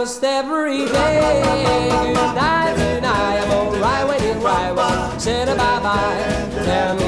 almost every day. Good night, I'm alright when you cry. Well, say bye-bye. Tell me